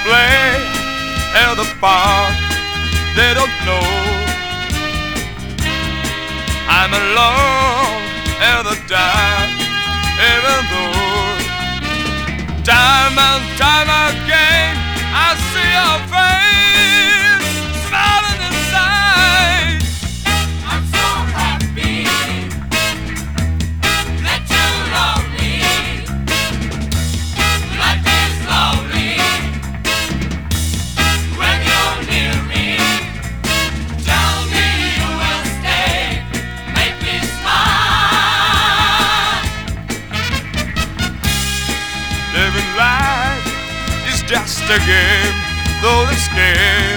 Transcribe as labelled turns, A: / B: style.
A: play in the park. They don't know I'm alone in the dark, even though time and time again I see your face smiling inside.
B: I'm so happy that you love me. Life is lovely when you're near me. Tell me you will stay, make me smile.
A: Living life is just a game, though the scale